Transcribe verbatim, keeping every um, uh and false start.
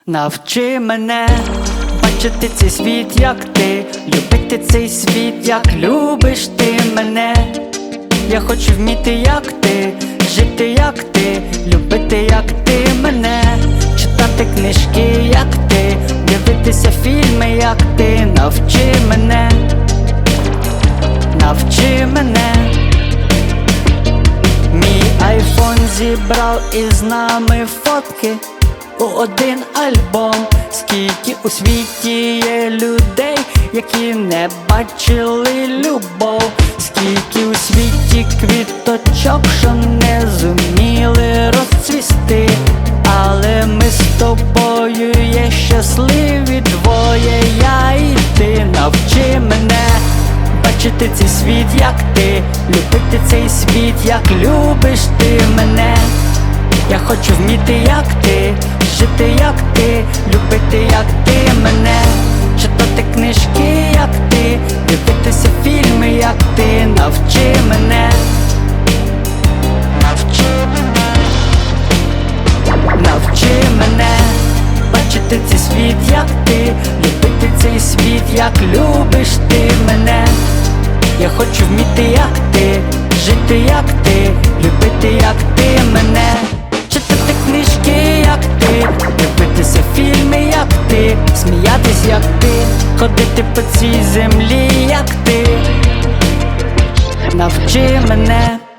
Навчи мене бачити цей світ, як ти, любити цей світ, як любиш ти мене. Я хочу вміти, як ти, жити, як ти, любити, як ти мене, читати книжки, як ти, дивитися фільми, як ти. Навчи мене, навчи мене. Мій айфон зібрав із нами фотки у один альбом. Скільки у світі є людей, які не бачили любов. Скільки у світі квіточок, що не зуміли розцвісти. Але ми з тобою є щасливі двоє, я і ти. Навчи мене бачити цей світ, як ти, любити цей світ, як любиш ти мене. Я хочу вміти, як ти, жити, як ти, любити, як ти мене, читати книжки, як ти, дивитися фільми, як ти. Навчи мене, навчи мене, навчи мене бачити цей світ, як ти, любити цей світ, як любиш ти мене. Я хочу вміти, як ти, жити, як ти, любити, як ти мене, читати книжки, як ти, дивитися фільми, як ти, сміятись, як ти, ходити по цій землі, як ти. Навчи мене.